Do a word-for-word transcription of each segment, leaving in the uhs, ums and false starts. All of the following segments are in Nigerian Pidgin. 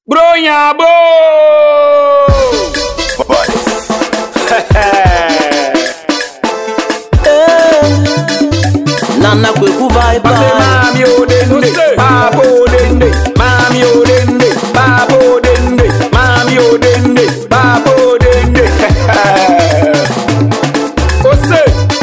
Bronha bo. Nana kweku vibe. Pase mami odende, papa odende, mami odende, papa odende, mami odende, papa odende. Ose.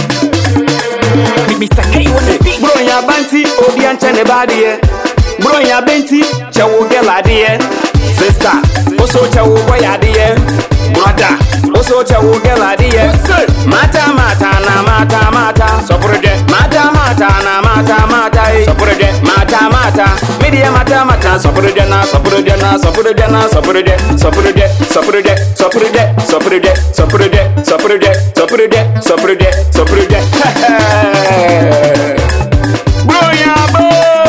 Mister K on the beat. Bronha banti obi anchene badie. Bronha benti chawo geladie. Sister, oso chawo boyadie. Brother, oso chawo geladie. Mata mata na mata mata. Sopurede. Mata mata na mata mata. Sopurede. Mata mata. Media mata mata. Sopurede na sopurede na sopurede na sopurede. Sopurede. Sopurede. Sopurede. Sopurede. Sopurede. Sopurede. Sopurede. Sopurede. Sopurede. Bronha bo.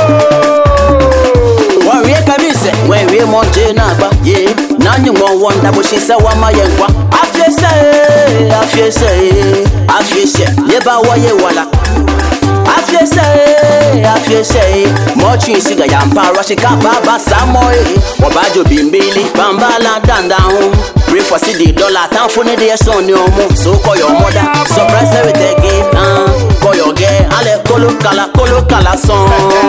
Warrior kamise. When we monje na ba. Yeah. Nanyu mo wonder but she say wa ma yenkwa. Afye say, afye say, afye say. Yeba wa ye wala. Afye say, afye say. Mochi siga yampa rashika baba samoy. Wabajo bimbili bambala danda home. Pray for city dollar town for the day son yo mo. So call your mother. Surprise her with a gift. Uh, call your girl. Ale kolo kala kolo kala son.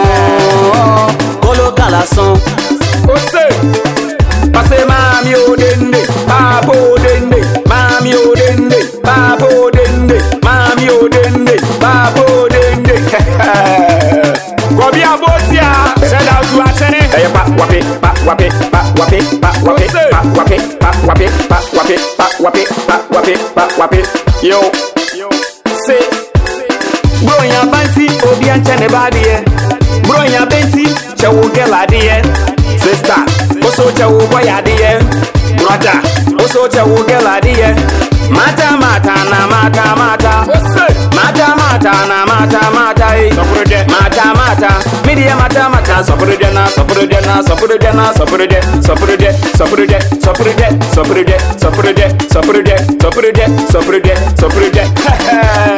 Kolo kala son. Ose. Pase mami odende, papa odende, mami odende, papa odende, mami odende, papa odende. Gobi abotia, send out to Atene. Hey, pa wapi, pa wapi, pa wapi, pa wapi, pa wapi, pa wapi, pa wapi, pa wapi, pa wapi, pa wapi. Yo, yo, say, Bronha banti obi anchene badie. Bronha benti chawo geladie. Sister, oso chawo boyadie. Brother, oso chawo geladie. Mata mata na mata mata. Mata mata na mata mata. Sopurede. Mata mata. Media mata mata. Sopurede na sopurede na sopurede na sopurede. Sopurede. Sopurede. Sopurede. Sopurede. Sopurede. Sopurede. Sopurede. Sopurede. Sopurede.